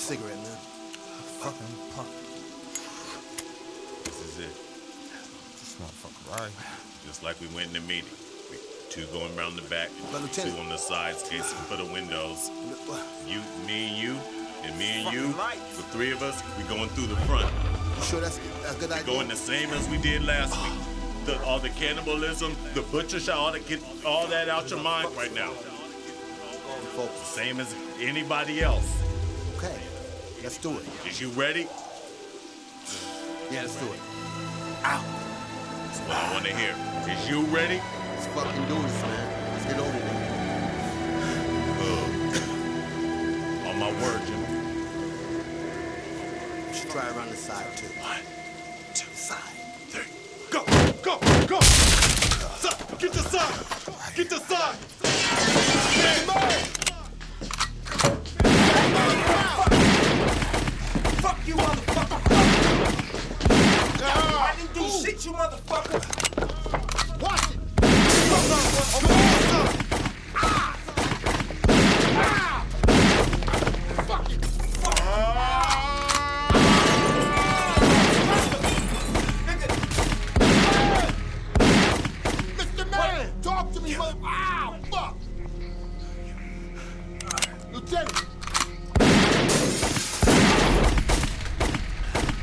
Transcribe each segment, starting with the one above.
cigarette, man. Fucking punk. This is it. This motherfucker, right? Just like we went in the meeting. Two going around the back, But Lieutenant- two on the sides, casing for the windows. You, me and you, and me and Fucking you. right. The three of us, we going through the front. You sure that's a good idea? Going the same as we did last week. All the cannibalism, the butcher shot, all get all that out your mind right now. Folks. Same as anybody else. Okay, let's do it. Is you ready? Yeah, let's do it. That's what I want to hear. Is you ready? Let's fucking do this, man. Let's get over it. On my word, Jimmy. We should try around the side, too. 1, 2, Side. 3. Go! Go! Go! Side! Get the side! Get the side! Fuck you, motherfucker! I didn't do shit, you motherfucker! Watch it! Fuck you! Mr. Man, talk to me, mother. Ow, fuck. Lieutenant.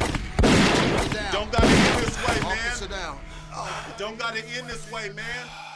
Don't gotta end this way, Officer man. down. Don't gotta end this way, man.